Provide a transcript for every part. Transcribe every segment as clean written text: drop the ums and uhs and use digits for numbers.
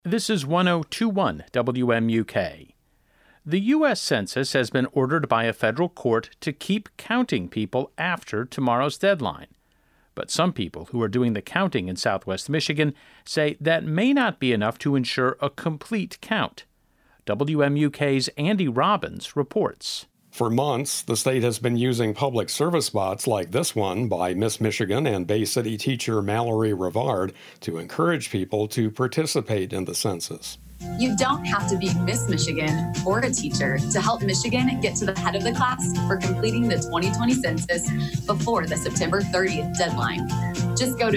This is 1021 WMUK. The U.S. Census has been ordered by a federal court to keep counting people after tomorrow's deadline. But some people who are doing the counting in southwest Michigan say that may not be enough to ensure a complete count. WMUK's Andy Robbins reports. For months, the state has been using public service spots like this one by Miss Michigan and Bay City teacher Mallory Rivard to encourage people to participate in the census. You don't have to be Miss Michigan or a teacher to help Michigan get to the head of the class for completing the 2020 census before the September 30th deadline. Just go to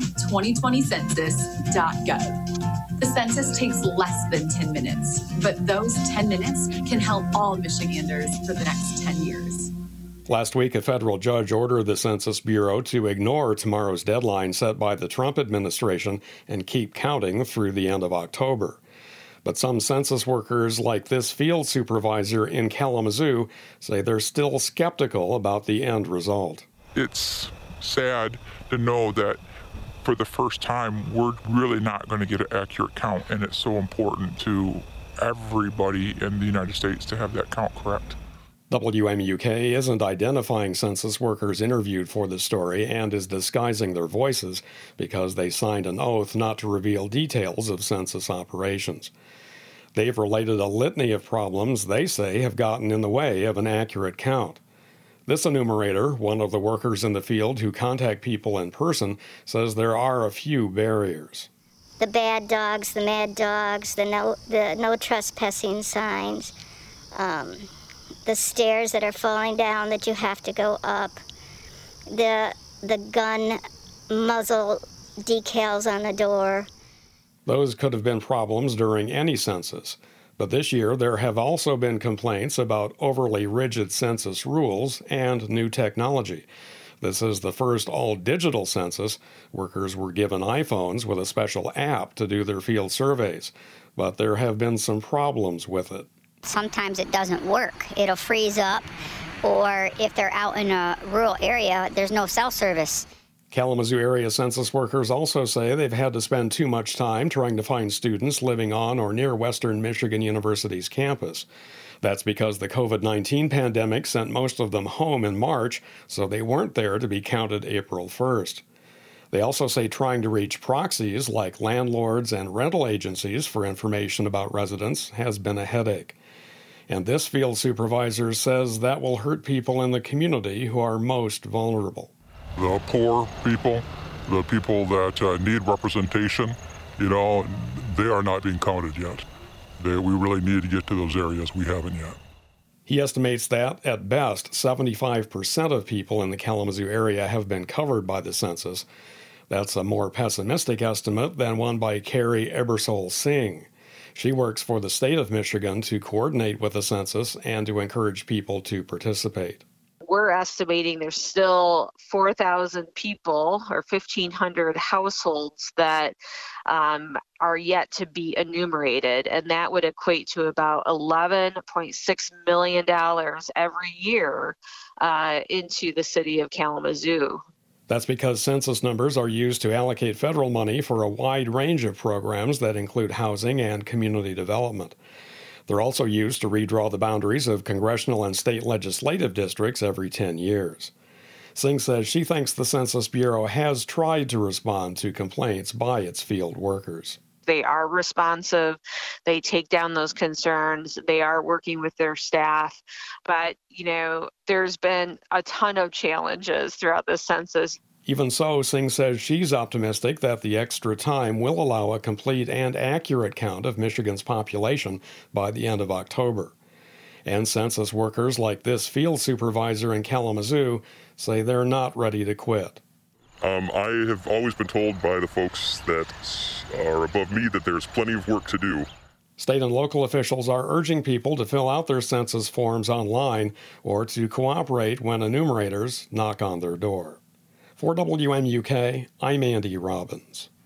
my2020census.gov. The census takes less than 10 minutes, but those 10 minutes can help all Michiganders for the next 10 years. Last week, a federal judge ordered the Census Bureau to ignore tomorrow's deadline set by the Trump administration and keep counting through the end of October. But some census workers, like this field supervisor in Kalamazoo, say they're still skeptical about the end result. It's sad to know that for the first time, we're really not going to get an accurate count, and it's so important to everybody in the United States to have that count correct. WMUK isn't identifying census workers interviewed for the story and is disguising their voices because they signed an oath not to reveal details of census operations. They've related a litany of problems they say have gotten in the way of an accurate count. This enumerator, one of the workers in the field who contact people in person, says there are a few barriers. The bad dogs, the mad dogs, the no trespassing signs, the stairs that are falling down that you have to go up, the gun muzzle decals on the door. Those could have been problems during any census. But this year, there have also been complaints about overly rigid census rules and new technology. This is the first all-digital census. Workers were given iPhones with a special app to do their field surveys. But there have been some problems with it. Sometimes it doesn't work. It'll freeze up, or if they're out in a rural area, there's no cell service. Kalamazoo area census workers also say they've had to spend too much time trying to find students living on or near Western Michigan University's campus. That's because the COVID-19 pandemic sent most of them home in March, so they weren't there to be counted April 1st. They also say trying to reach proxies like landlords and rental agencies for information about residents has been a headache. And this field supervisor says that will hurt people in the community who are most vulnerable. The poor people, the people that need representation, they are not being counted yet. We really need to get to those areas. We haven't yet. He estimates that, at best, 75% of people in the Kalamazoo area have been covered by the census. That's a more pessimistic estimate than one by Carrie Ebersole Singh. She works for the state of Michigan to coordinate with the census and to encourage people to participate. We're estimating there's still 4,000 people or 1,500 households that are yet to be enumerated, and that would equate to about $11.6 million every year into the city of Kalamazoo. That's because census numbers are used to allocate federal money for a wide range of programs that include housing and community development. They're also used to redraw the boundaries of congressional and state legislative districts every 10 years. Singh says she thinks the Census Bureau has tried to respond to complaints by its field workers. They are responsive. They take down those concerns. They are working with their staff. But, there's been a ton of challenges throughout the census. Even so, Singh says she's optimistic that the extra time will allow a complete and accurate count of Michigan's population by the end of October. And census workers like this field supervisor in Kalamazoo say they're not ready to quit. I have always been told by the folks that are above me that there's plenty of work to do. State and local officials are urging people to fill out their census forms online or to cooperate when enumerators knock on their door. For WMUK, I'm Andy Robbins.